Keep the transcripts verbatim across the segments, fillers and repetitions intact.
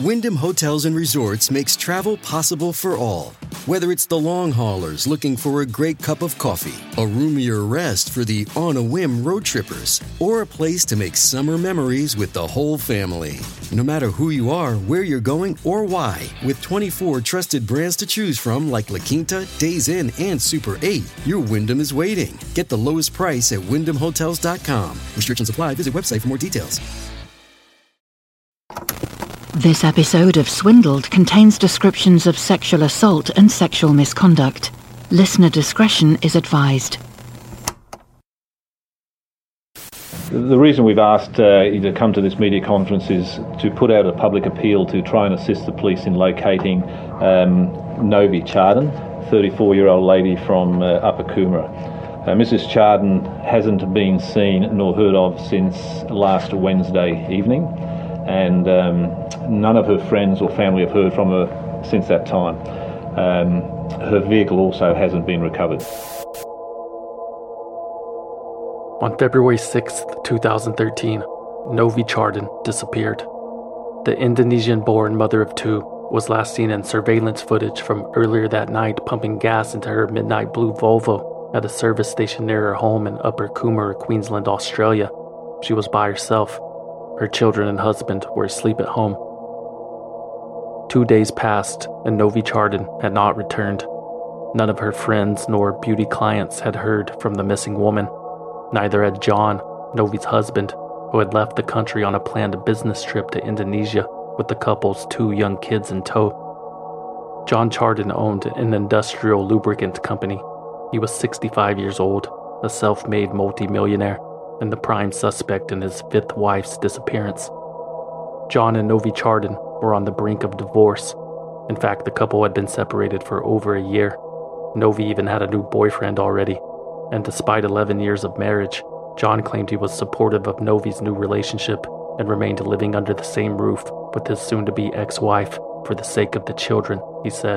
Wyndham Hotels and Resorts makes travel possible for all. Whether it's the long haulers looking for a great cup of coffee, a roomier rest for the on-a-whim road trippers, or a place to make summer memories with the whole family. No matter who you are, where you're going, or why, with twenty-four trusted brands to choose from like La Quinta, Days Inn, and Super eight, your Wyndham is waiting. Get the lowest price at wyndham hotels dot com. Restrictions apply. Visit website for more details. This episode of Swindled contains descriptions of sexual assault and sexual misconduct. Listener discretion is advised. The reason we've asked uh, you to come to this media conference is to put out a public appeal to try and assist the police in locating um, Novi Chardon, thirty-four-year-old lady from uh, Upper Coomera. Uh, Missus Chardon hasn't been seen nor heard of since last Wednesday evening, and um, none of her friends or family have heard from her since that time. Um, her vehicle also hasn't been recovered. On February sixth, twenty thirteen, Novi Chardon disappeared. The Indonesian-born mother of two was last seen in surveillance footage from earlier that night pumping gas into her midnight blue Volvo at a service station near her home in Upper Coomera, Queensland, Australia. She was by herself. Her children and husband were asleep at home. Two days passed, and Novi Chardon had not returned. None of her friends nor beauty clients had heard from the missing woman. Neither had John, Novi's husband, who had left the country on a planned business trip to Indonesia with the couple's two young kids in tow. John Chardon owned an industrial lubricant company. He was sixty-five years old, a self-made multimillionaire, and the prime suspect in his fifth wife's disappearance. John and Novi Chardon were on the brink of divorce. In fact, the couple had been separated for over a year. Novi even had a new boyfriend already, and despite eleven years of marriage, John claimed he was supportive of Novi's new relationship and remained living under the same roof with his soon-to-be ex-wife for the sake of the children, he said.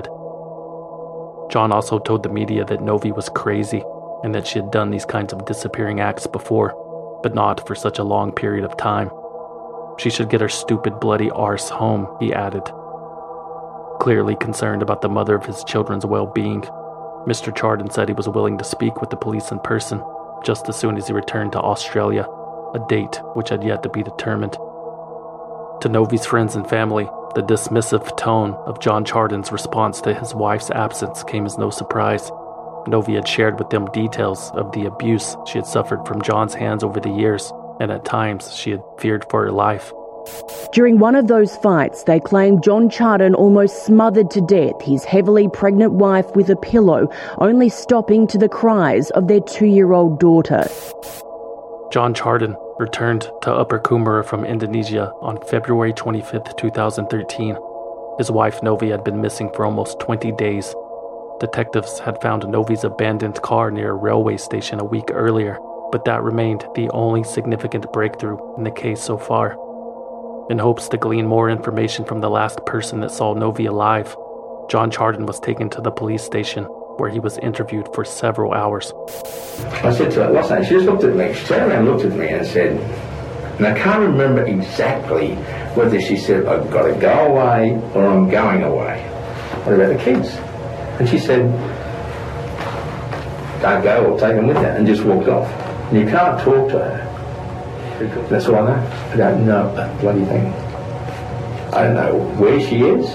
John also told the media that Novi was crazy and that she had done these kinds of disappearing acts before, but not for such a long period of time. She should get her stupid bloody arse home, he added. Clearly concerned about the mother of his children's well-being, Mister Chardon said he was willing to speak with the police in person just as soon as he returned to Australia, a date which had yet to be determined. To Novi's friends and family, the dismissive tone of John Chardon's response to his wife's absence came as no surprise. Novi had shared with them details of the abuse she had suffered from John's hands over the years, and at times she had feared for her life. During one of those fights, they claimed John Chardon almost smothered to death his heavily pregnant wife with a pillow, only stopping to the cries of their two-year-old daughter. John Chardon returned to Upper Coomera from Indonesia on February twenty-fifth, twenty thirteen. His wife Novi had been missing for almost twenty days. Detectives had found Novi's abandoned car near a railway station a week earlier, but that remained the only significant breakthrough in the case so far. In hopes to glean more information from the last person that saw Novi alive, John Chardon was taken to the police station, where he was interviewed for several hours. I said to her, what's that? She just looked at me. She turned around and looked at me and said, and I can't remember exactly whether she said, I've got to go away or I'm going away. What about the kids? And she said, don't go or take them with you, and just walked off. And you can't talk to her. That's all I know. I don't know a bloody thing. I don't know where she is.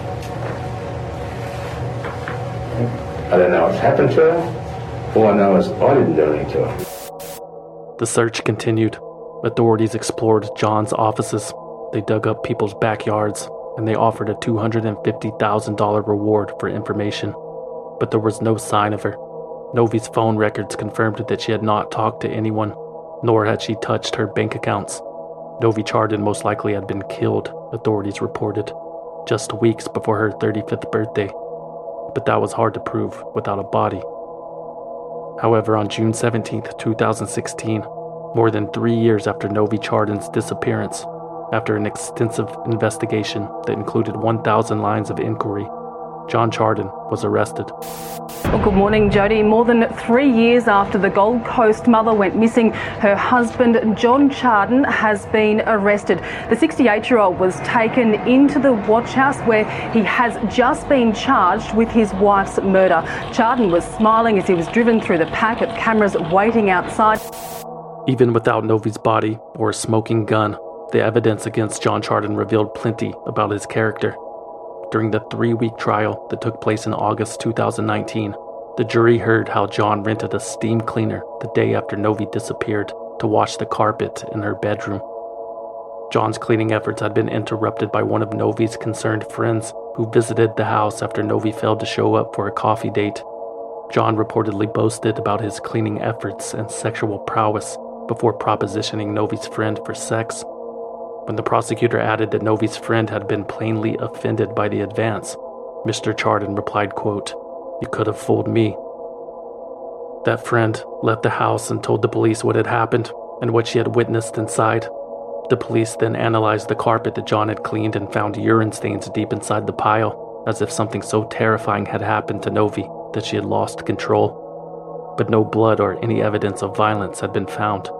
I don't know what's happened to her. All I know is I didn't do anything to her. The search continued. Authorities explored John's offices. They dug up people's backyards, and they offered a two hundred fifty thousand dollars reward for information. But there was no sign of her. Novi's phone records confirmed that she had not talked to anyone, nor had she touched her bank accounts. Novi Chardon most likely had been killed, authorities reported, just weeks before her thirty-fifth birthday. But that was hard to prove without a body. However, on June seventeenth, twenty sixteen, more than three years after Novi Chardon's disappearance, after an extensive investigation that included one thousand lines of inquiry, John Chardon was arrested. Well, good morning, Jody. More than three years after the Gold Coast mother went missing, her husband, John Chardon, has been arrested. The sixty-eight-year-old was taken into the watch house where he has just been charged with his wife's murder. Chardon was smiling as he was driven through the pack of cameras waiting outside. Even without Novi's body or a smoking gun, the evidence against John Chardon revealed plenty about his character. During the three-week trial that took place in August two thousand nineteen, the jury heard how John rented a steam cleaner the day after Novi disappeared to wash the carpet in her bedroom. John's cleaning efforts had been interrupted by one of Novi's concerned friends who visited the house after Novi failed to show up for a coffee date. John reportedly boasted about his cleaning efforts and sexual prowess before propositioning Novi's friend for sex. When the prosecutor added that Novi's friend had been plainly offended by the advance, Mister Chardon replied, quote, "You could have fooled me." That friend left the house and told the police what had happened and what she had witnessed inside. The police then analyzed the carpet that John had cleaned and found urine stains deep inside the pile, as if something so terrifying had happened to Novi that she had lost control. But no blood or any evidence of violence had been found.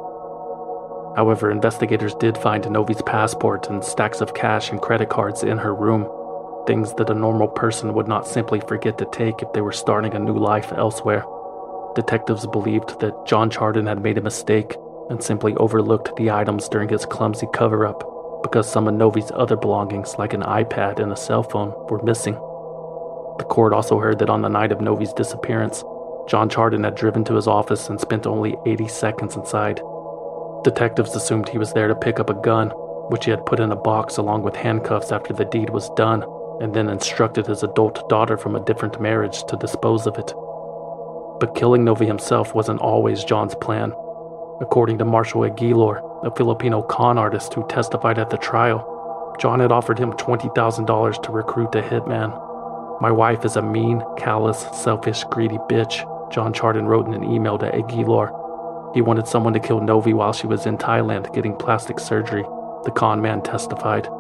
However, investigators did find Novi's passport and stacks of cash and credit cards in her room, things that a normal person would not simply forget to take if they were starting a new life elsewhere. Detectives believed that John Chardon had made a mistake and simply overlooked the items during his clumsy cover-up because some of Novi's other belongings, like an iPad and a cell phone, were missing. The court also heard that on the night of Novi's disappearance, John Chardon had driven to his office and spent only eighty seconds inside. Detectives assumed he was there to pick up a gun, which he had put in a box along with handcuffs after the deed was done, and then instructed his adult daughter from a different marriage to dispose of it. But killing Novi himself wasn't always John's plan. According to Marshall Aguilar, a Filipino con artist who testified at the trial, John had offered him twenty thousand dollars to recruit a hitman. "My wife is a mean, callous, selfish, greedy bitch," John Chardon wrote in an email to Aguilar. He wanted someone to kill Novi while she was in Thailand getting plastic surgery, the con man testified.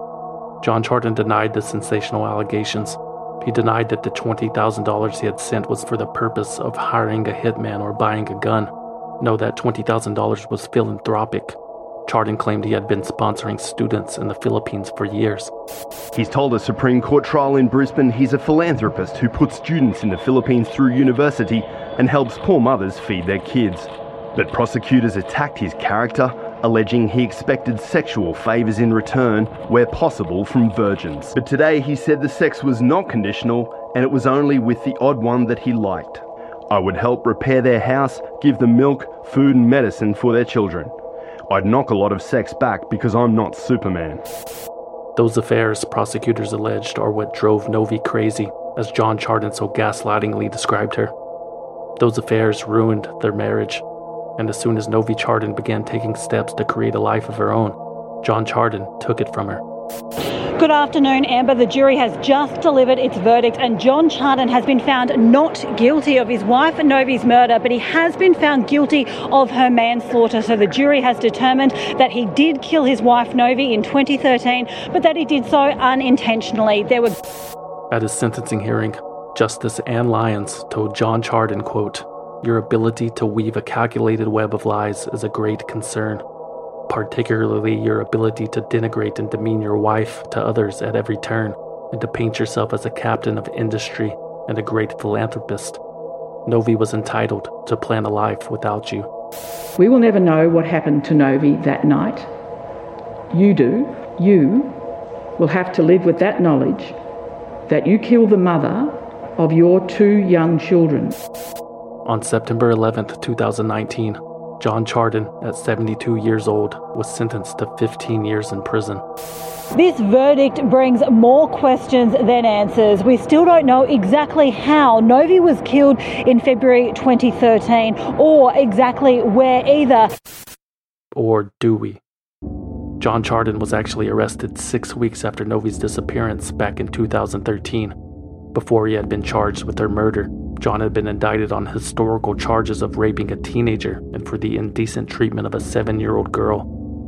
John Chardon denied the sensational allegations. He denied that the twenty thousand dollars he had sent was for the purpose of hiring a hitman or buying a gun. No, that twenty thousand dollars was philanthropic. Chardon claimed he had been sponsoring students in the Philippines for years. He's told a Supreme Court trial in Brisbane he's a philanthropist who puts students in the Philippines through university and helps poor mothers feed their kids. But prosecutors attacked his character, alleging he expected sexual favours in return, where possible from virgins. But today he said the sex was not conditional and it was only with the odd one that he liked. "I would help repair their house, give them milk, food and medicine for their children. I'd knock a lot of sex back because I'm not Superman." Those affairs, prosecutors alleged, are what drove Novi crazy, as John Chardon so gaslightingly described her. Those affairs ruined their marriage. And as soon as Novi Chardon began taking steps to create a life of her own, John Chardon took it from her. Good afternoon, Amber. The jury has just delivered its verdict and John Chardon has been found not guilty of his wife Novi's murder, but he has been found guilty of her manslaughter. So the jury has determined that he did kill his wife Novi in twenty thirteen, but that he did so unintentionally. There were... At his sentencing hearing, Justice Anne Lyons told John Chardon, quote, "Your ability to weave a calculated web of lies is a great concern, particularly your ability to denigrate and demean your wife to others at every turn, and to paint yourself as a captain of industry and a great philanthropist. Novi was entitled to plan a life without you." We will never know what happened to Novi that night. You do. You will have to live with that knowledge that you killed the mother of your two young children. On September eleventh, twenty nineteen, John Chardon, at seventy-two years old, was sentenced to fifteen years in prison. This verdict brings more questions than answers. We still don't know exactly how Novi was killed in February twenty thirteen, or exactly where either. Or do we? John Chardon was actually arrested six weeks after Novi's disappearance back in two thousand thirteen. Before he had been charged with her murder, John had been indicted on historical charges of raping a teenager and for the indecent treatment of a seven-year-old girl.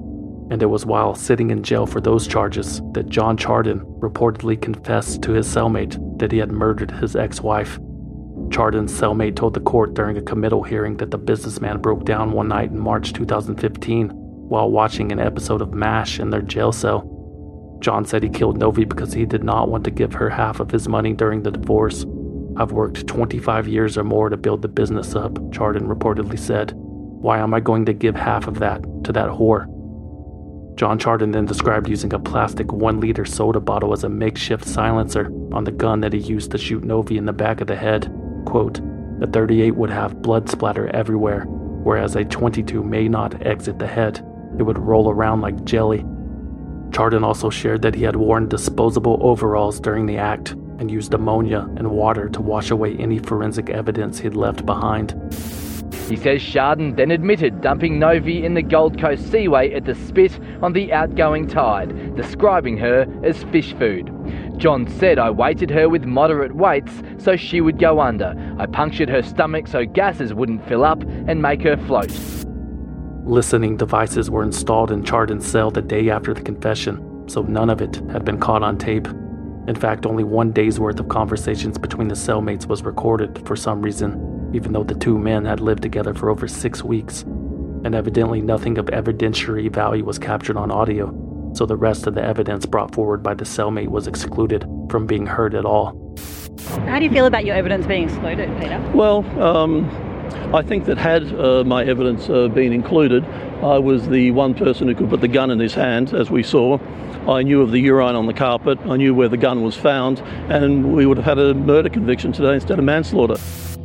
And it was while sitting in jail for those charges that John Chardon reportedly confessed to his cellmate that he had murdered his ex-wife. Chardon's cellmate told the court during a committal hearing that the businessman broke down one night in March two thousand fifteen while watching an episode of MASH in their jail cell. John said he killed Novi because he did not want to give her half of his money during the divorce. "I've worked twenty-five years or more to build the business up," Chardon reportedly said. "Why am I going to give half of that to that whore?" John Chardon then described using a plastic one-liter soda bottle as a makeshift silencer on the gun that he used to shoot Novi in the back of the head. Quote, "A thirty-eight would have blood splatter everywhere, whereas a twenty-two may not exit the head. It would roll around like jelly." Chardon also shared that he had worn disposable overalls during the act and used ammonia and water to wash away any forensic evidence he'd left behind. He says Chardon then admitted dumping Novi in the Gold Coast Seaway at the Spit on the outgoing tide, describing her as fish food. John said, "I weighted her with moderate weights so she would go under. I punctured her stomach so gases wouldn't fill up and make her float." Listening devices were installed in Chardon's cell the day after the confession, so none of it had been caught on tape. In fact, only one day's worth of conversations between the cellmates was recorded for some reason, even though the two men had lived together for over six weeks. And evidently nothing of evidentiary value was captured on audio, so the rest of the evidence brought forward by the cellmate was excluded from being heard at all. How do you feel about your evidence being excluded, Peter? Well, um, I think that had uh, my evidence uh, been included, I was the one person who could put the gun in his hand, as we saw. I knew of the urine on the carpet, I knew where the gun was found, and we would have had a murder conviction today instead of manslaughter.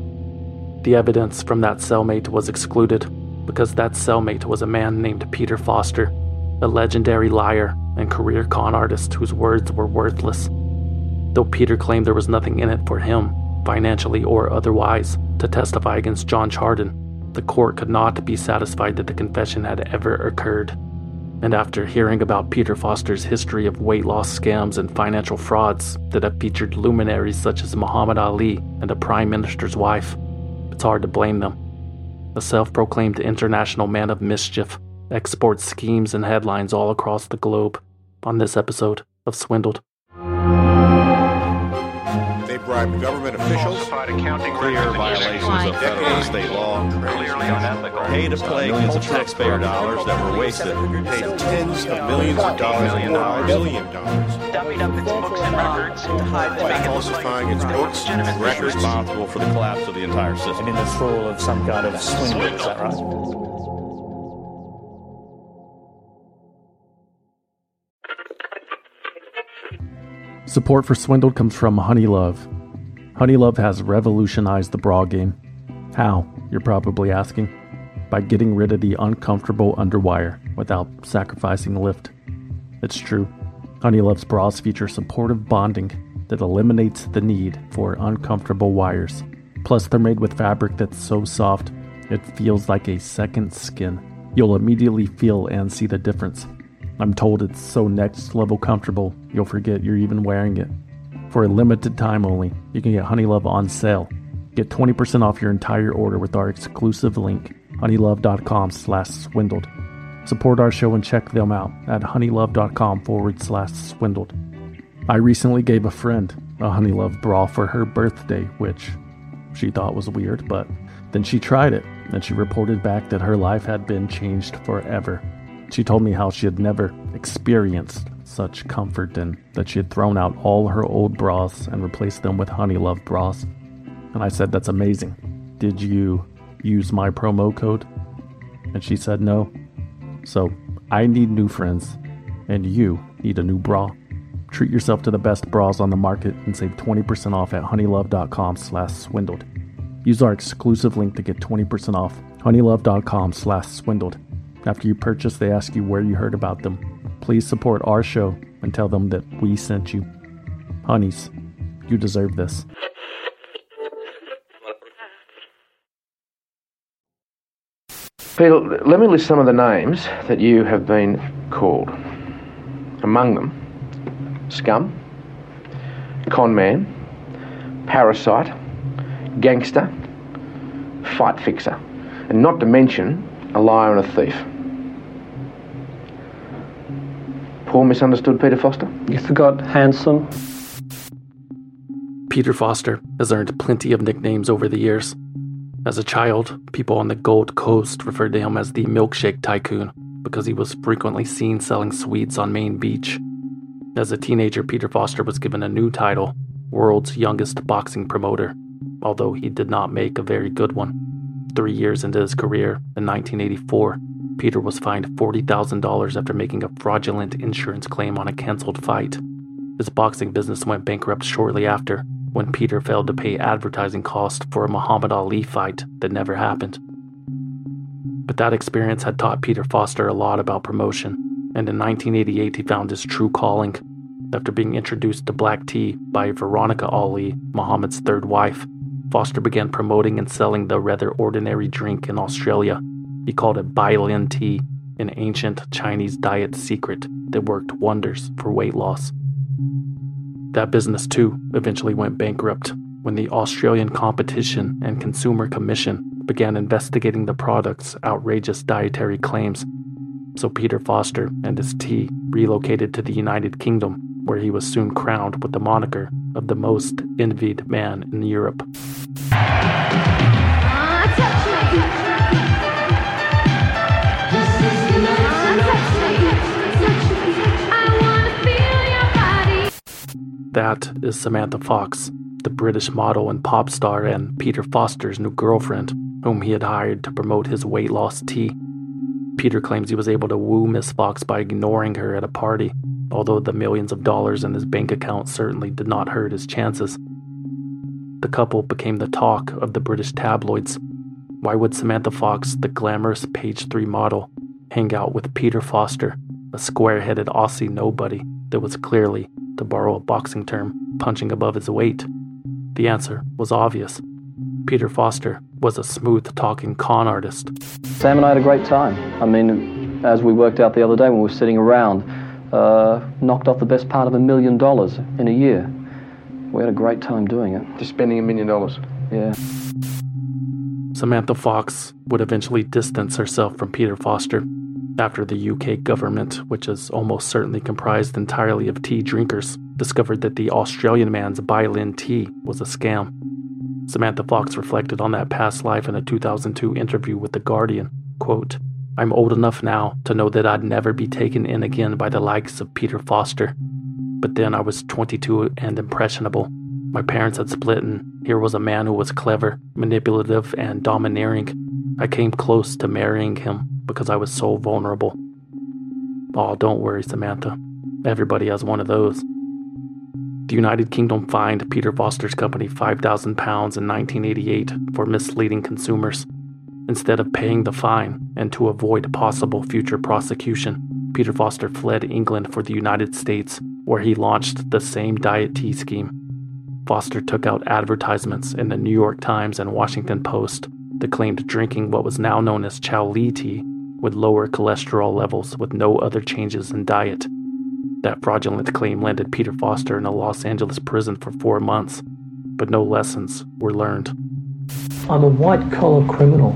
The evidence from that cellmate was excluded because that cellmate was a man named Peter Foster, a legendary liar and career con artist whose words were worthless. Though Peter claimed there was nothing in it for him, financially or otherwise, to testify against John Chardon, the court could not be satisfied that the confession had ever occurred. And after hearing about Peter Foster's history of weight loss scams and financial frauds that have featured luminaries such as Muhammad Ali and a prime minister's wife, it's hard to blame them. A self-proclaimed international man of mischief exports schemes and headlines all across the globe on this episode of Swindled. They bribed government officials, clear violations of federal and state law, pay to play millions of taxpayer dollars that were wasted, paid tens of millions of dollars, million dollars, billion dollars, dummied up its books and records to hide by falsifying its books and records, responsible for the collapse of the entire system. And in the thrall of some kind of swindle, is that right? Support for Swindled comes from Honeylove. Honeylove has revolutionized the bra game. How, you're probably asking? By getting rid of the uncomfortable underwire without sacrificing lift. It's true. Honeylove's bras feature supportive bonding that eliminates the need for uncomfortable wires. Plus, they're made with fabric that's so soft, it feels like a second skin. You'll immediately feel and see the difference. I'm told it's so next level comfortable, you'll forget you're even wearing it. For a limited time only, you can get Honeylove on sale. Get twenty percent off your entire order with our exclusive link, honeylove.com slash swindled. Support our show and check them out at honeylove.com forward slash swindled. I recently gave a friend a Honeylove bra for her birthday, which she thought was weird, but then she tried it, and she reported back that her life had been changed forever. She told me how she had never experienced such comfort and that she had thrown out all her old bras and replaced them with Honeylove bras. And I said, "That's amazing. Did you use my promo code?" And she said no. So I need new friends, and you need a new bra. Treat yourself to the best bras on the market and save twenty percent off at honeylove.com slash swindled. Use our exclusive link to get twenty percent off, honeylove.com slash swindled. After you purchase, they ask you where you heard about them. Please support our show and tell them that we sent you. Honeys, you deserve this. Peter, let me list some of the names that you have been called. Among them, scum, conman, parasite, gangster, fight fixer, and not to mention a liar and a thief. before misunderstood Peter Foster? You forgot handsome. Peter Foster has earned plenty of nicknames over the years. As a child, people on the Gold Coast referred to him as the Milkshake Tycoon because he was frequently seen selling sweets on Main Beach. As a teenager, Peter Foster was given a new title, World's Youngest Boxing Promoter, although he did not make a very good one. Three years into his career, in nineteen eighty-four, Peter was fined forty thousand dollars after making a fraudulent insurance claim on a canceled fight. His boxing business went bankrupt shortly after, when Peter failed to pay advertising costs for a Muhammad Ali fight that never happened. But that experience had taught Peter Foster a lot about promotion, and in nineteen eighty-eight he found his true calling. After being introduced to black tea by Veronica Ali, Muhammad's third wife, Foster began promoting and selling the rather ordinary drink in Australia. He called it Bai Lin tea, an ancient Chinese diet secret that worked wonders for weight loss. That business, too, eventually went bankrupt when the Australian Competition and Consumer Commission began investigating the product's outrageous dietary claims. So Peter Foster and his tea relocated to the United Kingdom, where he was soon crowned with the moniker of the most envied man in Europe. That is Samantha Fox, the British model and pop star and Peter Foster's new girlfriend, whom he had hired to promote his weight loss tea. Peter claims he was able to woo Miss Fox by ignoring her at a party, although the millions of dollars in his bank account certainly did not hurt his chances. The couple became the talk of the British tabloids. Why would Samantha Fox, the glamorous page three model, hang out with Peter Foster, a square-headed Aussie nobody that was clearly, to borrow a boxing term, punching above his weight? The answer was obvious. Peter Foster was a smooth-talking con artist. Sam and I had a great time. I mean, as we worked out the other day when we were sitting around, uh, knocked off the best part of a million dollars in a year. We had a great time doing it. Just spending a million dollars? Yeah. Samantha Fox would eventually distance herself from Peter Foster after the U K government, which is almost certainly comprised entirely of tea drinkers, discovered that the Australian man's Bai Lin tea was a scam. Samantha Fox reflected on that past life in a two thousand two interview with The Guardian. Quote, "I'm old enough now to know that I'd never be taken in again by the likes of Peter Foster. But then I was twenty-two and impressionable. My parents had split, and here was a man who was clever, manipulative, and domineering. I came close to marrying him because I was so vulnerable." Oh, don't worry, Samantha. Everybody has one of those. The United Kingdom fined Peter Foster's company five thousand pounds in nineteen eighty-eight for misleading consumers. Instead of paying the fine, and to avoid possible future prosecution, Peter Foster fled England for the United States, where he launched the same diet tea scheme. Foster took out advertisements in the New York Times and Washington Post that claimed drinking what was now known as Chow Li tea would lower cholesterol levels with no other changes in diet. That fraudulent claim landed Peter Foster in a Los Angeles prison for four months, but no lessons were learned. I'm a white-collar criminal.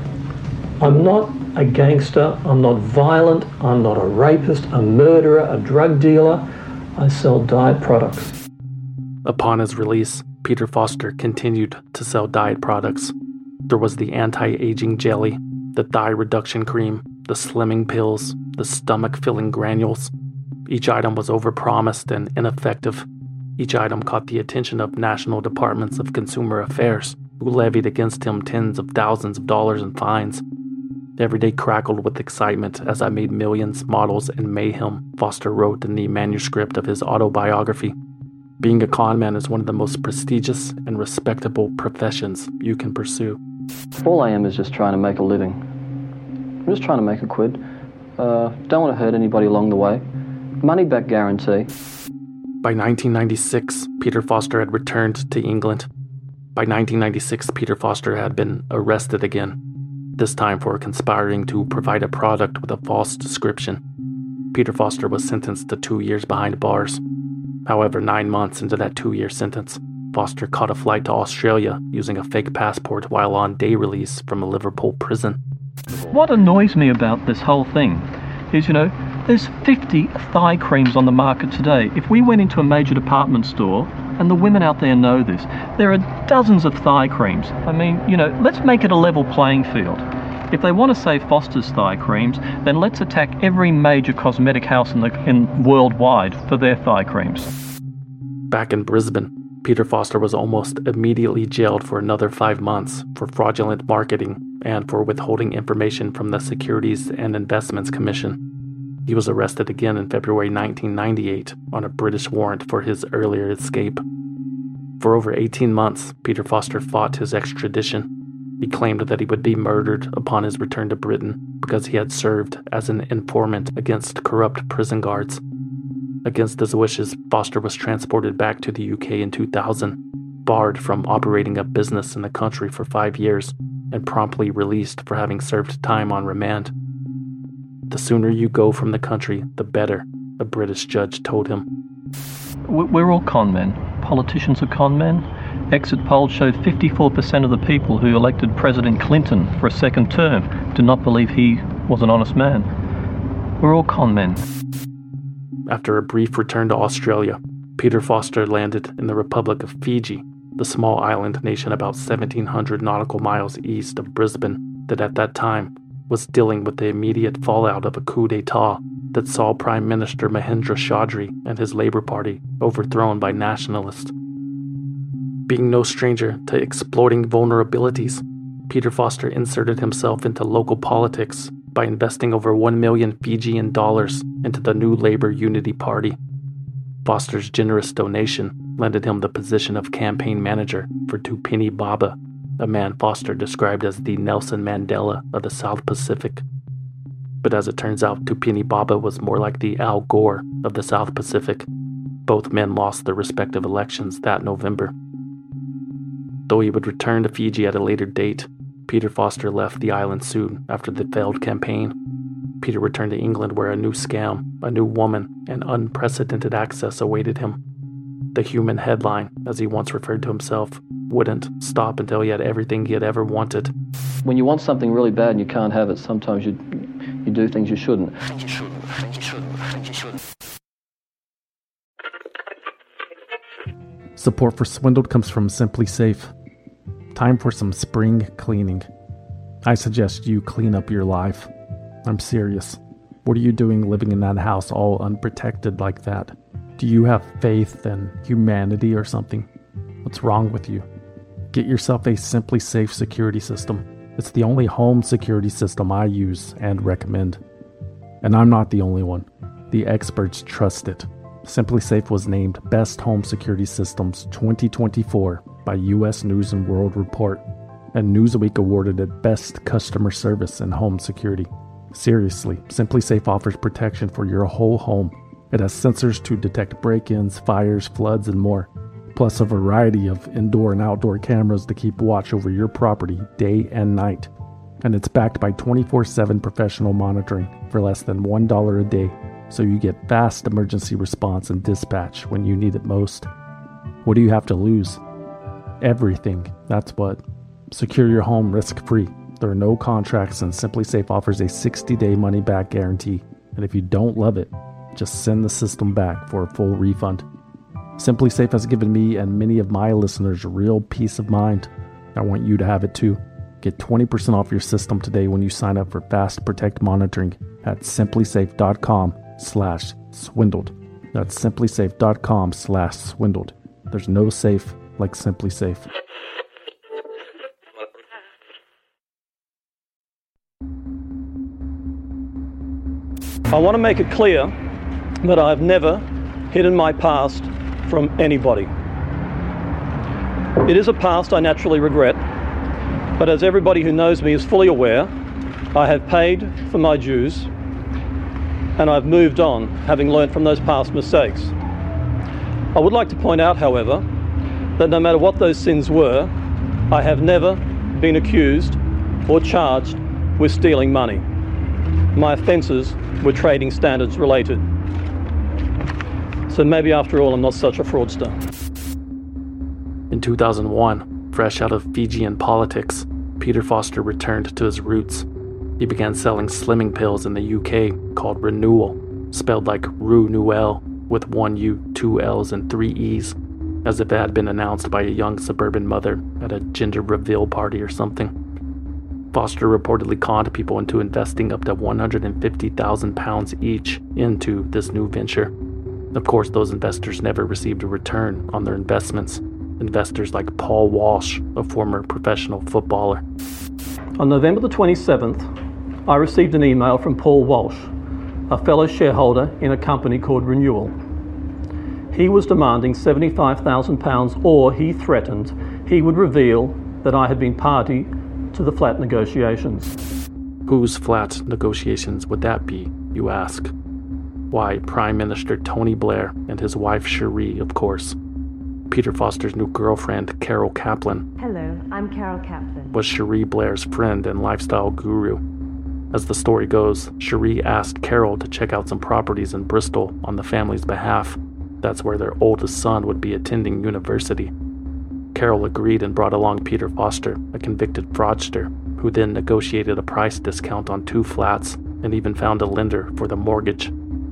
I'm not a gangster, I'm not violent, I'm not a rapist, a murderer, a drug dealer. I sell diet products. Upon his release, Peter Foster continued to sell diet products. There was the anti-aging jelly, the thigh reduction cream, the slimming pills, the stomach-filling granules. Each item was overpromised and ineffective. Each item caught the attention of national departments of consumer affairs, who levied against him tens of thousands of dollars in fines. Every day crackled with excitement as I made millions, models, and mayhem, Foster wrote in the manuscript of his autobiography. Being a con man is one of the most prestigious and respectable professions you can pursue. All I am is just trying to make a living. I'm just trying to make a quid. Uh, don't want to hurt anybody along the way. Money back guarantee. By nineteen ninety-six, Peter Foster had returned to England. By nineteen ninety-six, Peter Foster had been arrested again, this time for conspiring to provide a product with a false description. Peter Foster was sentenced to two years behind bars. However, nine months into that two-year sentence, Foster caught a flight to Australia using a fake passport while on day release from a Liverpool prison. What annoys me about this whole thing is, you know, There's fifty thigh creams on the market today. If we went into a major department store, and the women out there know this, there are dozens of thigh creams. I mean, you know, let's make it a level playing field. If they want to say Foster's thigh creams, then let's attack every major cosmetic house in the in worldwide for their thigh creams. Back in Brisbane, Peter Foster was almost immediately jailed for another five months for fraudulent marketing and for withholding information from the Securities and Investments Commission. He was arrested again in February nineteen ninety-eight on a British warrant for his earlier escape. For over eighteen months, Peter Foster fought his extradition. He claimed that he would be murdered upon his return to Britain because he had served as an informant against corrupt prison guards. Against his wishes, Foster was transported back to the U K in two thousand, barred from operating a business in the country for five years, and promptly released for having served time on remand. The sooner you go from the country, the better, a British judge told him. We're all con men. Politicians are con men. Exit polls showed fifty-four percent of the people who elected President Clinton for a second term did not believe he was an honest man. We're all con men. After a brief return to Australia, Peter Foster landed in the Republic of Fiji, the small island nation about seventeen hundred nautical miles east of Brisbane that at that time was dealing with the immediate fallout of a coup d'etat that saw Prime Minister Mahendra Chaudhry and his Labour Party overthrown by nationalists. Being no stranger to exploiting vulnerabilities, Peter Foster inserted himself into local politics by investing over one million Fijian dollars into the new Labour Unity Party. Foster's generous donation landed him the position of campaign manager for Tupini Baba, a man Foster described as the Nelson Mandela of the South Pacific. But as it turns out, Tupini Baba was more like the Al Gore of the South Pacific. Both men lost their respective elections that November. Though he would return to Fiji at a later date, Peter Foster left the island soon after the failed campaign. Peter returned to England where a new scam, a new woman, and unprecedented access awaited him. The human headline, as he once referred to himself, wouldn't stop until he had everything he had ever wanted. When you want something really bad and you can't have it, sometimes you you do things you shouldn't. You shouldn't. You shouldn't. You shouldn't. Support for Swindled comes from Simply Safe. Time for some spring cleaning. I suggest you clean up your life. I'm serious. What are you doing living in that house all unprotected like that? Do you have faith in humanity or something? What's wrong with you? Get yourself a Simply Safe security system. It's the only home security system I use and recommend. And I'm not the only one. The experts trust it. Simply Safe was named Best Home Security Systems twenty twenty-four by U S News and World Report, and Newsweek awarded it Best Customer Service in Home Security. Seriously, Simply Safe offers protection for your whole home. It has sensors to detect break-ins, fires, floods, and more, plus a variety of indoor and outdoor cameras to keep watch over your property day and night. And it's backed by twenty-four seven professional monitoring for less than one dollar a day, so you get fast emergency response and dispatch when you need it most. What do you have to lose? Everything, that's what. Secure your home risk-free. There are no contracts, and Simply Safe offers a sixty-day money-back guarantee. And if you don't love it, just send the system back for a full refund. Simply Safe has given me and many of my listeners real peace of mind. I want you to have it too. Get twenty percent off your system today when you sign up for Fast Protect monitoring at simplysafe.com slash swindled. That's simplysafe.com slash swindled. There's no safe like Simply Safe. I want to make it clear that I've never hidden my past from anybody. It is a past I naturally regret, but as everybody who knows me is fully aware, I have paid for my dues and I've moved on, having learnt from those past mistakes. I would like to point out, however, that no matter what those sins were, I have never been accused or charged with stealing money. My offences were trading standards related. So maybe after all, I'm not such a fraudster. In two thousand one, fresh out of Fijian politics, Peter Foster returned to his roots. He began selling slimming pills in the U K called Renewal, spelled like Rue Nouvelle, with one U, two L's, and three E's, as if it had been announced by a young suburban mother at a gender reveal party or something. Foster reportedly conned people into investing up to one hundred fifty thousand pounds each into this new venture. Of course, those investors never received a return on their investments. Investors like Paul Walsh, a former professional footballer. On November the twenty-seventh, I received an email from Paul Walsh, a fellow shareholder in a company called Renewal. He was demanding seventy-five thousand pounds, or he threatened he would reveal that I had been party to the flat negotiations. Whose flat negotiations would that be, you ask? Why, Prime Minister Tony Blair and his wife Cherie, of course. Peter Foster's new girlfriend, Carol Kaplan. Hello, I'm Carol Kaplan. Was Cherie Blair's friend and lifestyle guru. As the story goes, Cherie asked Carol to check out some properties in Bristol on the family's behalf. That's where their oldest son would be attending university. Carol agreed and brought along Peter Foster, a convicted fraudster, who then negotiated a price discount on two flats and even found a lender for the mortgage.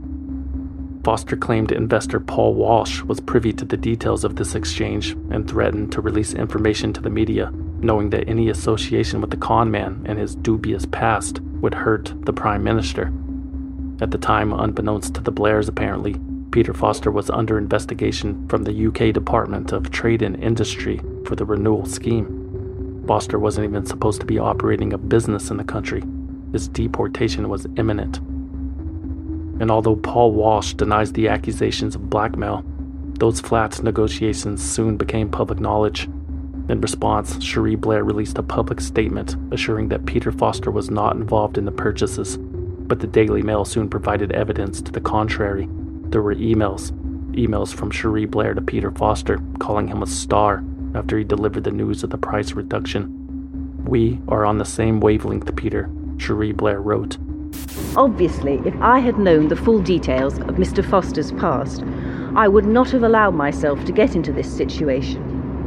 Foster claimed investor Paul Walsh was privy to the details of this exchange and threatened to release information to the media, knowing that any association with the con man and his dubious past would hurt the Prime Minister. At the time, unbeknownst to the Blairs apparently, Peter Foster was under investigation from the U K Department of Trade and Industry for the renewal scheme. Foster wasn't even supposed to be operating a business in the country. His deportation was imminent. And although Paul Walsh denies the accusations of blackmail, those flat negotiations soon became public knowledge. In response, Cherie Blair released a public statement assuring that Peter Foster was not involved in the purchases, but the Daily Mail soon provided evidence to the contrary. There were emails, emails from Cherie Blair to Peter Foster, calling him a star after he delivered the news of the price reduction. "We are on the same wavelength, Peter," Cherie Blair wrote. Obviously, if I had known the full details of Mister Foster's past, I would not have allowed myself to get into this situation.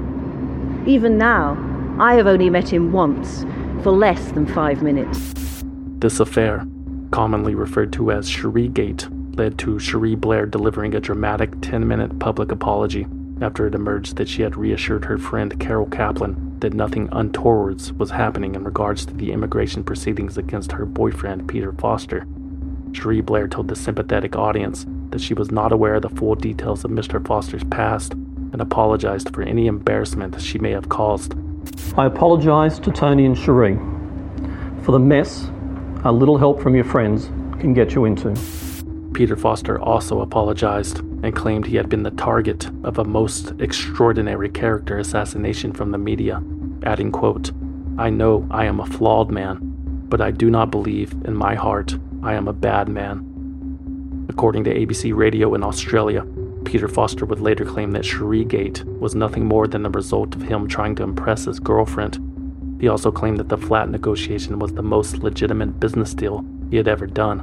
Even now, I have only met him once, for less than five minutes. This affair, commonly referred to as Cheriegate, led to Cherie Blair delivering a dramatic ten-minute public apology after it emerged that she had reassured her friend Carol Kaplan that nothing untoward was happening in regards to the immigration proceedings against her boyfriend Peter Foster. Cherie Blair told the sympathetic audience that she was not aware of the full details of Mister Foster's past and apologized for any embarrassment she may have caused. I apologize to Tony and Cherie for the mess a little help from your friends can get you into. Peter Foster also apologized and claimed he had been the target of a most extraordinary character assassination from the media, adding, quote, "I know I am a flawed man, but I do not believe in my heart I am a bad man." According to A B C Radio in Australia, Peter Foster would later claim that Cheriegate was nothing more than the result of him trying to impress his girlfriend. He also claimed that the flat negotiation was the most legitimate business deal he had ever done.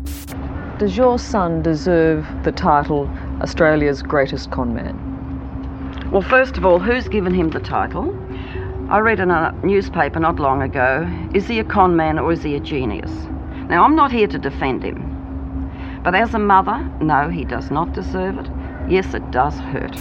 Does your son deserve the title Australia's greatest con man? Well, first of all, who's given him the title? I read in a newspaper not long ago, is he a con man or is he a genius? Now, I'm not here to defend him, but as a mother, no, he does not deserve it. Yes, it does hurt.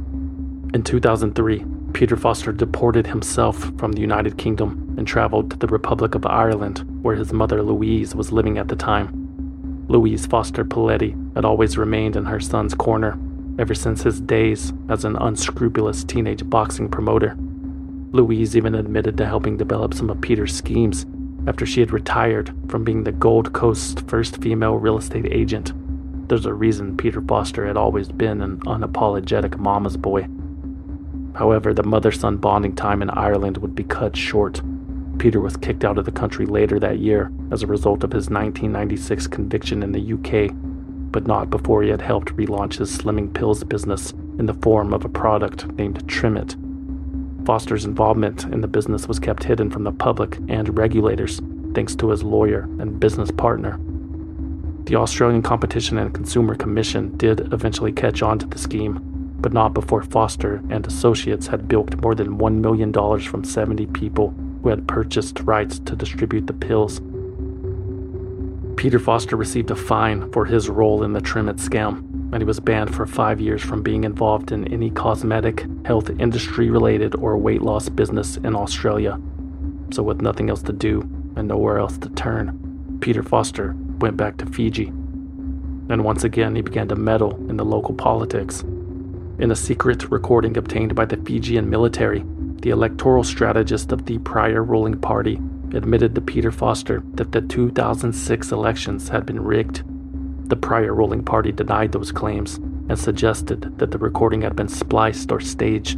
In two thousand three, Peter Foster deported himself from the United Kingdom and traveled to the Republic of Ireland, where his mother Louise was living at the time. Louise Foster Paletti had always remained in her son's corner ever since his days as an unscrupulous teenage boxing promoter. Louise even admitted to helping develop some of Peter's schemes after she had retired from being the Gold Coast's first female real estate agent. There's a reason Peter Foster had always been an unapologetic mama's boy. However, the mother-son bonding time in Ireland would be cut short. Peter was kicked out of the country later that year as a result of his nineteen ninety-six conviction in the U K, but not before he had helped relaunch his slimming pills business in the form of a product named Trimit. Foster's involvement in the business was kept hidden from the public and regulators, thanks to his lawyer and business partner. The Australian Competition and Consumer Commission did eventually catch on to the scheme, but not before Foster and associates had bilked more than one million dollars from seventy people who had purchased rights to distribute the pills. Peter Foster received a fine for his role in the Trimmett scam, and he was banned for five years from being involved in any cosmetic, health industry-related, or weight loss business in Australia. So with nothing else to do and nowhere else to turn, Peter Foster went back to Fiji. And once again, he began to meddle in the local politics. In a secret recording obtained by the Fijian military, the electoral strategist of the prior ruling party admitted to Peter Foster that the two thousand six elections had been rigged. The prior ruling party denied those claims and suggested that the recording had been spliced or staged.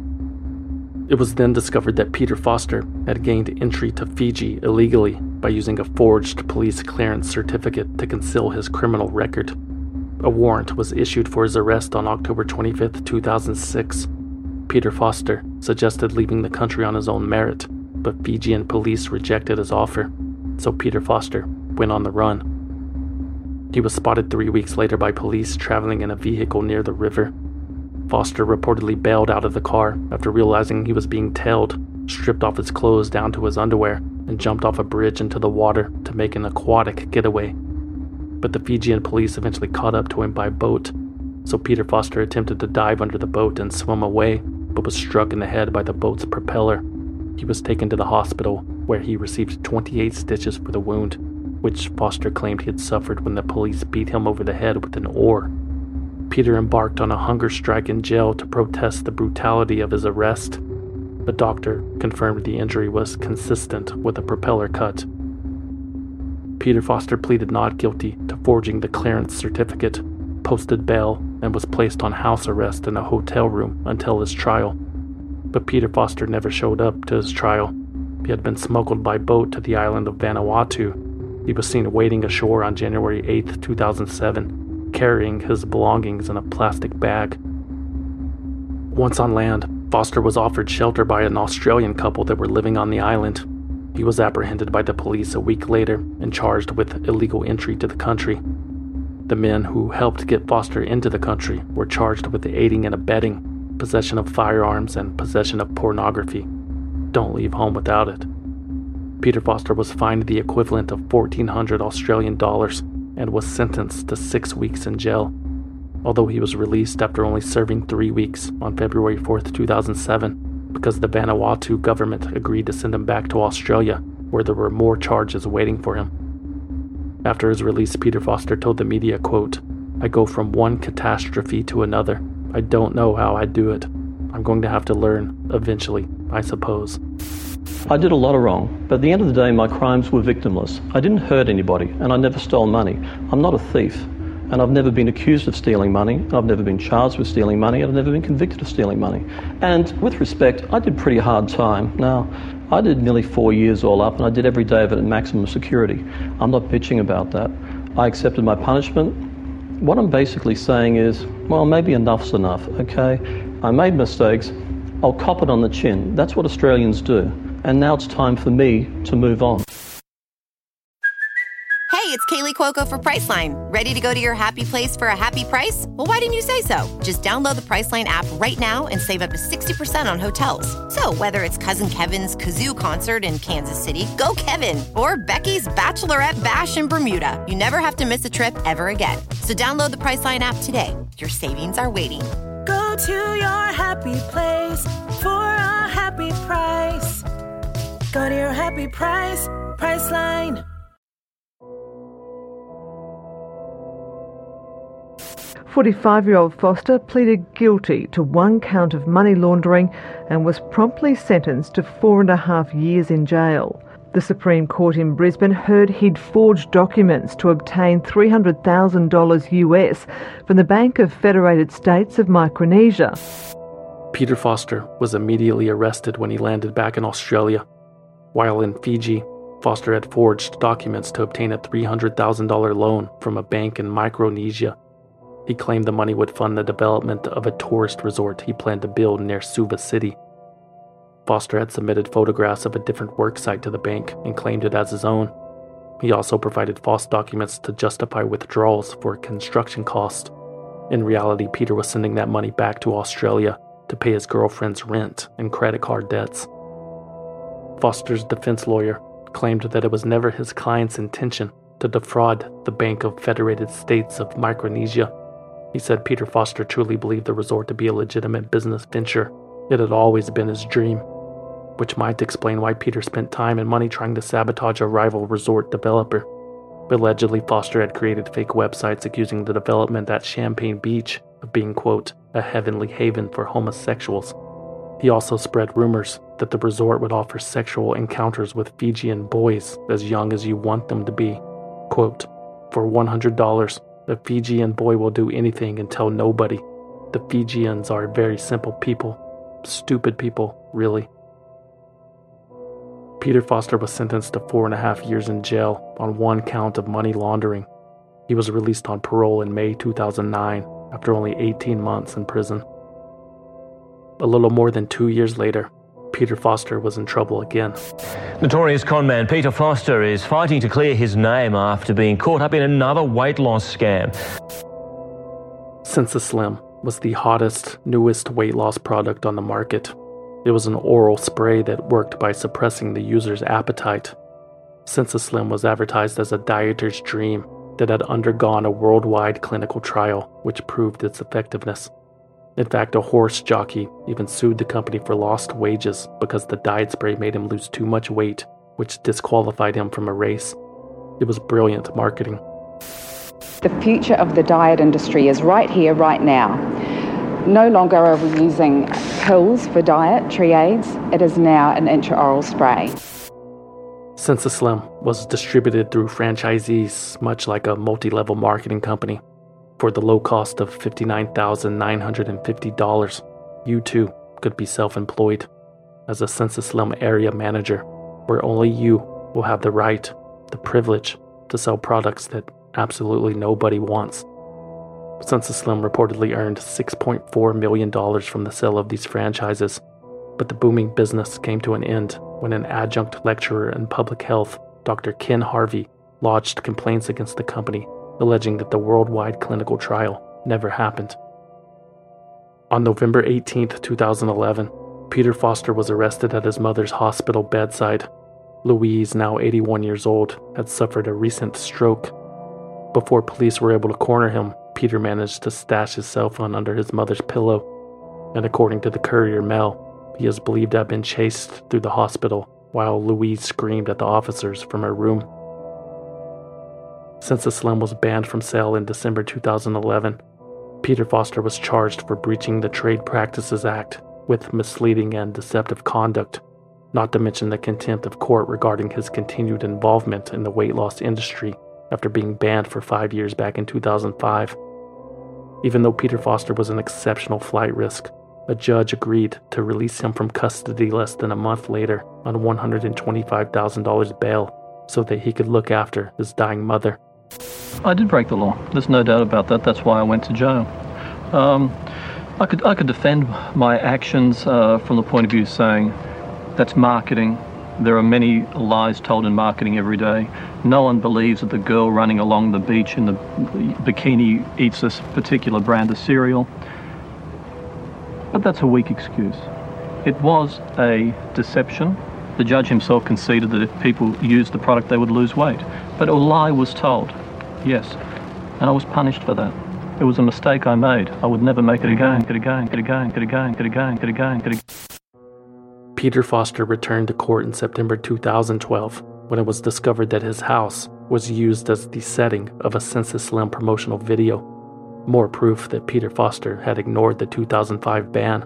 It was then discovered that Peter Foster had gained entry to Fiji illegally by using a forged police clearance certificate to conceal his criminal record. A warrant was issued for his arrest on October twenty-fifth, two thousand six. Peter Foster suggested leaving the country on his own merit, but Fijian police rejected his offer, so Peter Foster went on the run. He was spotted three weeks later by police traveling in a vehicle near the river. Foster reportedly bailed out of the car after realizing he was being tailed, stripped off his clothes down to his underwear, and jumped off a bridge into the water to make an aquatic getaway. But the Fijian police eventually caught up to him by boat, so Peter Foster attempted to dive under the boat and swim away, but was struck in the head by the boat's propeller. He was taken to the hospital, where he received twenty-eight stitches for the wound, which Foster claimed he had suffered when the police beat him over the head with an oar. Peter embarked on a hunger strike in jail to protest the brutality of his arrest. The doctor confirmed the injury was consistent with a propeller cut. Peter Foster pleaded not guilty to forging the clearance certificate, posted bail, and was placed on house arrest in a hotel room until his trial. But Peter Foster never showed up to his trial. He had been smuggled by boat to the island of Vanuatu. He was seen wading ashore on January eighth, two thousand seven, carrying his belongings in a plastic bag. Once on land, Foster was offered shelter by an Australian couple that were living on the island. He was apprehended by the police a week later and charged with illegal entry to the country. The men who helped get Foster into the country were charged with aiding and abetting, possession of firearms, and possession of pornography. Don't leave home without it. Peter Foster was fined the equivalent of fourteen hundred Australian dollars and was sentenced to six weeks in jail, although he was released after only serving three weeks on February fourth, two thousand seven, because the Vanuatu government agreed to send him back to Australia, where there were more charges waiting for him. After his release, Peter Foster told the media, quote, "I go from one catastrophe to another. I don't know how I do it. I'm going to have to learn, eventually, I suppose." I did a lot of wrong, but at the end of the day, my crimes were victimless. I didn't hurt anybody, and I never stole money. I'm not a thief, and I've never been accused of stealing money, and I've never been charged with stealing money, and I've never been convicted of stealing money. And with respect, I did pretty hard time. Now, I did nearly four years all up, and I did every day of it at maximum security. I'm not bitching about that. I accepted my punishment. What I'm basically saying is, well, maybe enough's enough, okay? I made mistakes. I'll cop it on the chin. That's what Australians do. And now it's time for me to move on. Hey, it's Kaylee Cuoco for Priceline. Ready to go to your happy place for a happy price? Well, why didn't you say so? Just download the Priceline app right now and save up to sixty percent on hotels. So whether it's Cousin Kevin's Kazoo Concert in Kansas City, go Kevin, or Becky's Bachelorette Bash in Bermuda, you never have to miss a trip ever again. So download the Priceline app today. Your savings are waiting. Go to your happy place for a happy price. Go to your happy price, Priceline. forty-five-year-old Foster pleaded guilty to one count of money laundering and was promptly sentenced to four and a half years in jail. The Supreme Court in Brisbane heard he'd forged documents to obtain three hundred thousand dollars U S from the Bank of Federated States of Micronesia. Peter Foster was immediately arrested when he landed back in Australia. While in Fiji, Foster had forged documents to obtain a three hundred thousand dollars loan from a bank in Micronesia. He claimed the money would fund the development of a tourist resort he planned to build near Suva City. Foster had submitted photographs of a different worksite to the bank and claimed it as his own. He also provided false documents to justify withdrawals for construction costs. In reality, Peter was sending that money back to Australia to pay his girlfriend's rent and credit card debts. Foster's defense lawyer claimed that it was never his client's intention to defraud the Bank of Federated States of Micronesia. He said Peter Foster truly believed the resort to be a legitimate business venture. It had always been his dream, which might explain why Peter spent time and money trying to sabotage a rival resort developer. Allegedly, Foster had created fake websites accusing the development at Champagne Beach of being, quote, a heavenly haven for homosexuals. He also spread rumors that the resort would offer sexual encounters with Fijian boys as young as you want them to be. Quote, for one hundred dollars, a Fijian boy will do anything and tell nobody. The Fijians are very simple people. Stupid people, really. Peter Foster was sentenced to four and a half years in jail on one count of money laundering. He was released on parole in May two thousand nine after only eighteen months in prison. A little more than two years later, Peter Foster was in trouble again. Notorious conman Peter Foster is fighting to clear his name after being caught up in another weight loss scam. SensaSlim was the hottest, newest weight loss product on the market. It was an oral spray that worked by suppressing the user's appetite. SensaSlim was advertised as a dieter's dream that had undergone a worldwide clinical trial, which proved its effectiveness. In fact, a horse jockey even sued the company for lost wages because the diet spray made him lose too much weight, which disqualified him from a race. It was brilliant marketing. The future of the diet industry is right here, right now. No longer are we using pills for dietary aids. It is now an intraoral spray. SensaSlim was distributed through franchisees, much like a multi-level marketing company. For the low cost of fifty-nine thousand nine hundred fifty dollars, you too could be self-employed as a SensaSlim area manager, where only you will have the right, the privilege, to sell products that absolutely nobody wants. SensaSlim reportedly earned six point four million dollars from the sale of these franchises, but the booming business came to an end when an adjunct lecturer in public health, Doctor Ken Harvey, lodged complaints against the company, alleging that the worldwide clinical trial never happened. On November eighteenth, two thousand eleven, Peter Foster was arrested at his mother's hospital bedside. Louise, now eighty-one years old, had suffered a recent stroke. Before police were able to corner him, Peter managed to stash his cell phone under his mother's pillow, and according to the Courier Mail, he is believed to have been chased through the hospital while Louise screamed at the officers from her room. SensaSlim was banned from sale in December two thousand eleven. Peter Foster was charged for breaching the Trade Practices Act with misleading and deceptive conduct, not to mention the contempt of court regarding his continued involvement in the weight loss industry after being banned for five years back in two thousand five. Even though Peter Foster was an exceptional flight risk, a judge agreed to release him from custody less than a month later on one hundred twenty-five thousand dollars bail so that he could look after his dying mother. I did break the law. There's no doubt about that. That's why I went to jail. Um, I could I could defend my actions uh, from the point of view saying that's marketing. There are many lies told in marketing every day. No one believes that the girl running along the beach in the bikini eats this particular brand of cereal. But that's a weak excuse. It was a deception. The judge himself conceded that if people used the product, they would lose weight. But a lie was told, yes, and I was punished for that. It was a mistake I made. I would never make it again, get again, get again, get again, get again, get again, get again. Peter Foster returned to court in September two thousand twelve when it was discovered that his house was used as the setting of a SensaSlim promotional video. More proof that Peter Foster had ignored the two thousand five ban.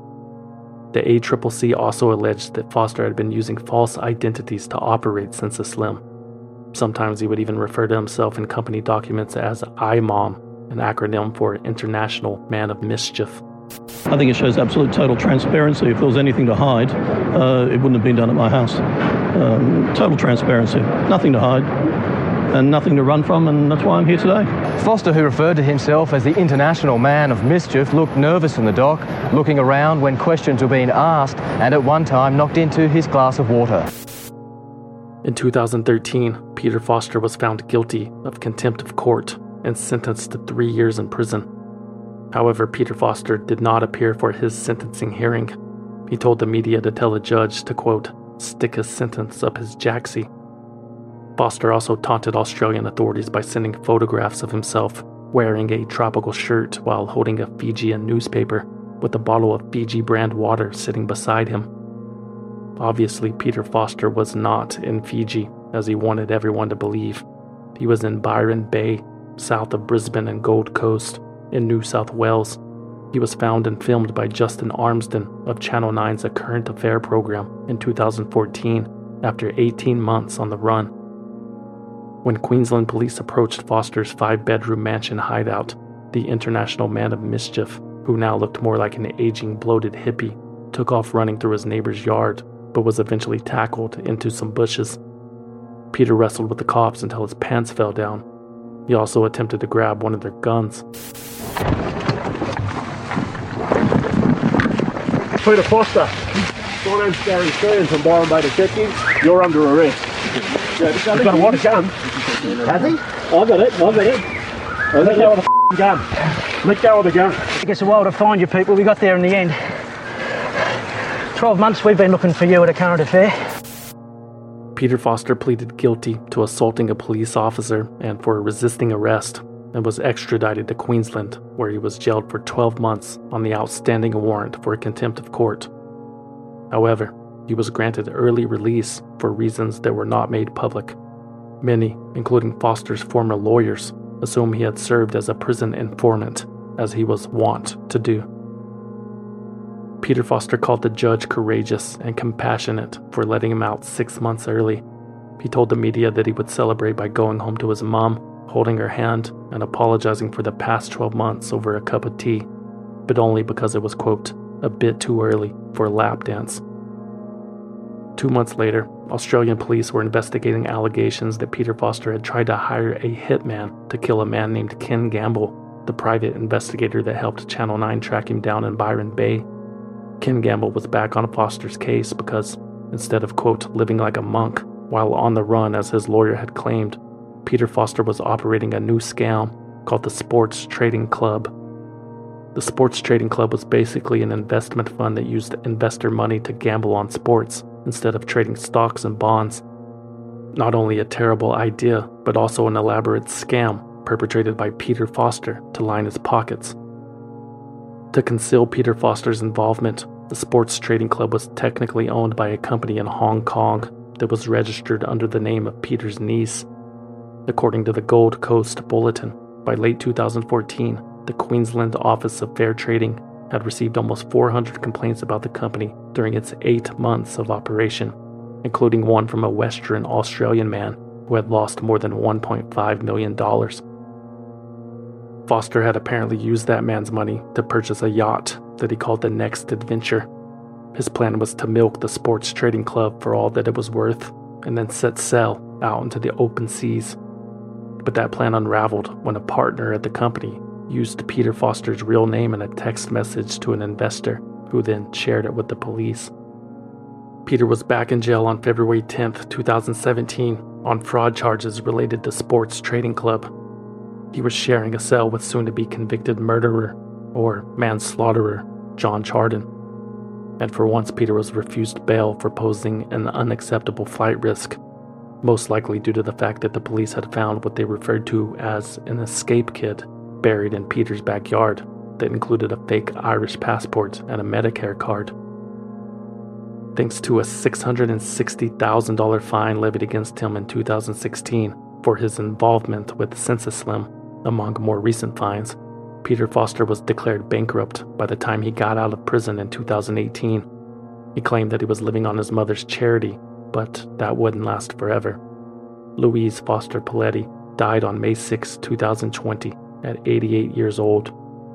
The A C C C also alleged that Foster had been using false identities to operate SensaSlim. Sometimes he would even refer to himself in company documents as I MOM, an acronym for International Man of Mischief. I think it shows absolute total transparency. If there was anything to hide, uh, it wouldn't have been done at my house. Um, total transparency. Nothing to hide and nothing to run from, and that's why I'm here today. Foster, who referred to himself as the International Man of Mischief, looked nervous in the dock, looking around when questions were being asked, and at one time knocked into his glass of water. In two thousand thirteen, Peter Foster was found guilty of contempt of court and sentenced to three years in prison. However, Peter Foster did not appear for his sentencing hearing. He told the media to tell the judge to, quote, stick his sentence up his jacksie. Foster also taunted Australian authorities by sending photographs of himself wearing a tropical shirt while holding a Fijian newspaper with a bottle of Fiji brand water sitting beside him. Obviously, Peter Foster was not in Fiji, as he wanted everyone to believe. He was in Byron Bay, south of Brisbane and Gold Coast, in New South Wales. He was found and filmed by Justin Armsden of Channel nine's A Current Affair program in two thousand fourteen, after eighteen months on the run. When Queensland police approached Foster's five-bedroom mansion hideout, the international man of mischief, who now looked more like an aging, bloated hippie, took off running through his neighbor's yard, but was eventually tackled into some bushes. Peter wrestled with the cops until his pants fell down. He also attempted to grab one of their guns. Peter Foster, my name's Gary Stearns from Byron Bay Detectives. You're under arrest. He's got a what, a gun? Has he? I got it, I got it. Well, let go of the f***ing gun. Let go of the gun. It takes a while to find you people. We got there in the end. Twelve months we've been looking for you at A Current Affair. Peter Foster pleaded guilty to assaulting a police officer and for resisting arrest, and was extradited to Queensland, where he was jailed for twelve months on the outstanding warrant for contempt of court. However, he was granted early release for reasons that were not made public. Many, including Foster's former lawyers, assume he had served as a prison informant, as he was wont to do. Peter Foster called the judge courageous and compassionate for letting him out six months early. He told the media that he would celebrate by going home to his mom, holding her hand, and apologizing for the past twelve months over a cup of tea, but only because it was, quote, a bit too early for a lap dance. Two months later, Australian police were investigating allegations that Peter Foster had tried to hire a hitman to kill a man named Ken Gamble, the private investigator that helped Channel nine track him down in Byron Bay. Ken Gamble was back on Foster's case because, instead of, quote, living like a monk while on the run as his lawyer had claimed, Peter Foster was operating a new scam called the Sports Trading Club. The Sports Trading Club was basically an investment fund that used investor money to gamble on sports instead of trading stocks and bonds. Not only a terrible idea, but also an elaborate scam perpetrated by Peter Foster to line his pockets. To conceal Peter Foster's involvement, the Sports Trading Club was technically owned by a company in Hong Kong that was registered under the name of Peter's niece. According to the Gold Coast Bulletin, by late two thousand fourteen, the Queensland Office of Fair Trading had received almost four hundred complaints about the company during its eight months of operation, including one from a Western Australian man who had lost more than one point five million dollars. Foster had apparently used that man's money to purchase a yacht that he called the Next Adventure. His plan was to milk the Sports Trading Club for all that it was worth, and then set sail out into the open seas. But that plan unraveled when a partner at the company used Peter Foster's real name in a text message to an investor, who then shared it with the police. Peter was back in jail on February tenth, two thousand seventeen, on fraud charges related to Sports Trading Club. He was sharing a cell with soon-to-be convicted murderer, or manslaughterer, John Chardon. And for once, Peter was refused bail for posing an unacceptable flight risk, most likely due to the fact that the police had found what they referred to as an escape kit buried in Peter's backyard that included a fake Irish passport and a Medicare card. Thanks to a six hundred sixty thousand dollars fine levied against him in two thousand sixteen for his involvement with SensaSlim, among more recent fines, Peter Foster was declared bankrupt by the time he got out of prison in two thousand eighteen. He claimed that he was living on his mother's charity, but that wouldn't last forever. Louise Foster Paletti died on May sixth, two thousand twenty, at eighty-eight years old.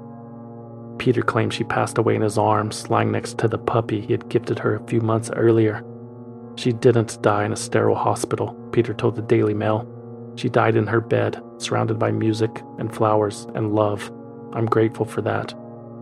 Peter claimed she passed away in his arms, lying next to the puppy he had gifted her a few months earlier. She didn't die in a sterile hospital, Peter told the Daily Mail. She died in her bed, surrounded by music and flowers and love. I'm grateful for that.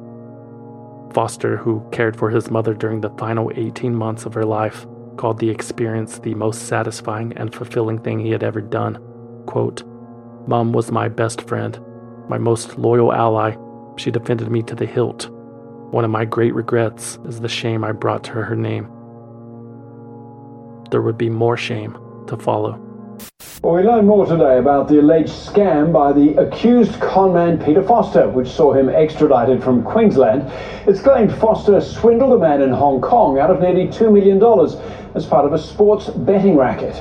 Foster, who cared for his mother during the final eighteen months of her life, called the experience the most satisfying and fulfilling thing he had ever done. Quote, "Mom was my best friend, my most loyal ally. She defended me to the hilt. One of my great regrets is the shame I brought to her name." There would be more shame to follow. Well, we learn more today about the alleged scam by the accused conman Peter Foster, which saw him extradited from Queensland. It's claimed Foster swindled a man in Hong Kong out of nearly two million dollars as part of a sports betting racket.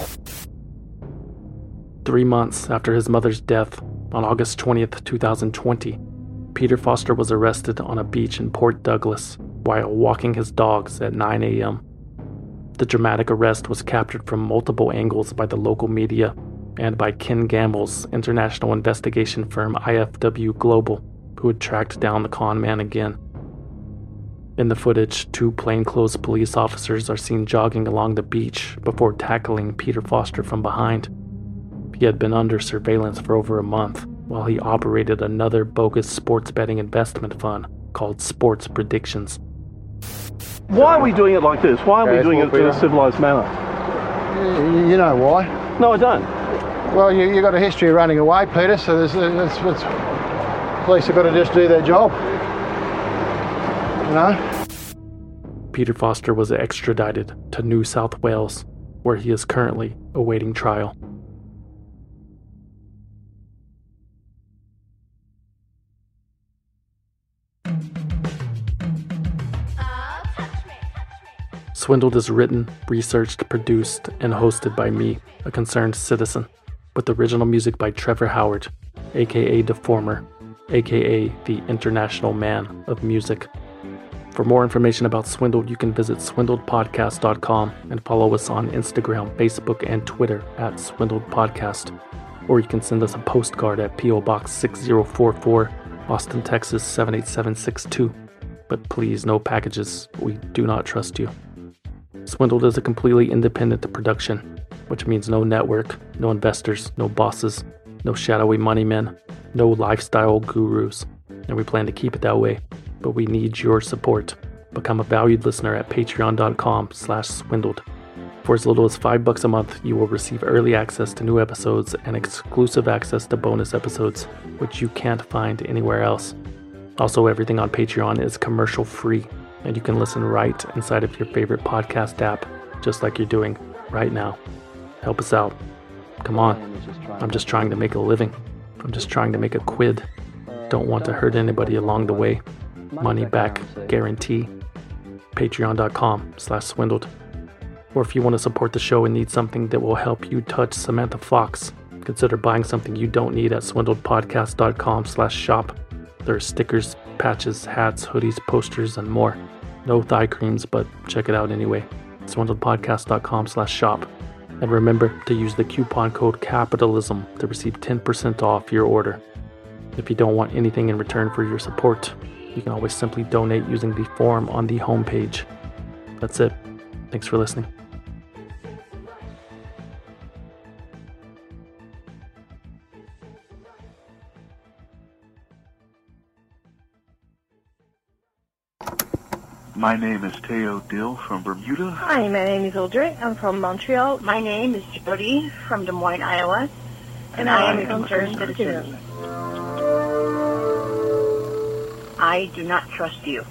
Three months after his mother's death, on August twentieth, twenty twenty, Peter Foster was arrested on a beach in Port Douglas while walking his dogs at nine a.m. The dramatic arrest was captured from multiple angles by the local media and by Ken Gamble's international investigation firm I F W Global, who had tracked down the con man again. In the footage, two plainclothes police officers are seen jogging along the beach before tackling Peter Foster from behind. He had been under surveillance for over a month while he operated another bogus sports betting investment fund called Sports Predictions. Why are we doing it like this? Why aren't we doing it in a civilised manner? You know why? No, I don't. Well, you, you've got a history of running away, Peter, so there's, there's, there's, police have got to just do their job. You know? Peter Foster was extradited to New South Wales, where he is currently awaiting trial. Swindled is written, researched, produced, and hosted by me, a concerned citizen, with original music by Trevor Howard, aka Deformer, aka the International Man of Music. For more information about Swindled, you can visit swindled podcast dot com and follow us on Instagram, Facebook, and Twitter at Swindled Podcast. Or you can send us a postcard at P O Box six zero four four, Austin, Texas seven eight seven six two. But please, no packages. We do not trust you. Swindled is a completely independent production, which means no network, no investors, no bosses, no shadowy money men, no lifestyle gurus, and we plan to keep it that way, but we need your support. Become a valued listener at patreon dot com slash swindled. For as little as five bucks a month, you will receive early access to new episodes and exclusive access to bonus episodes, which you can't find anywhere else. Also, everything on Patreon is commercial free, and you can listen right inside of your favorite podcast app, just like you're doing right now. Help us out. Come on. I'm just trying to make a living. I'm just trying to make a quid. Don't want to hurt anybody along the way. Money back guarantee. Patreon dot com slash swindled. Or if you want to support the show and need something that will help you touch Samantha Fox, consider buying something you don't need at swindled podcast dot com slash shop. There are stickers, patches, hats, hoodies, posters, and more. No thigh creams, but check it out anyway. swindled podcast dot com slash shop. And remember to use the coupon code CAPITALISM to receive ten percent off your order. If you don't want anything in return for your support, you can always simply donate using the form on the homepage. That's it. Thanks for listening. My name is Teo Dill from Bermuda. Hi, my name is Audrey. I'm from Montreal. My name is Jody from Des Moines, Iowa. And, and I, I am a concerned citizen. I do not trust you.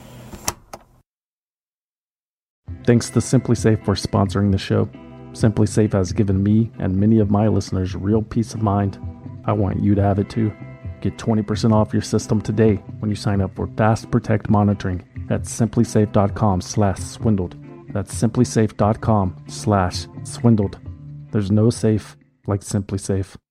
Thanks to SimpliSafe for sponsoring the show. SimpliSafe has given me and many of my listeners real peace of mind. I want you to have it too. Get twenty percent off your system today when you sign up for Fast Protect monitoring at simplisafe dot com slash swindled. That's simplisafe dot com slash swindled. There's no safe like SimpliSafe.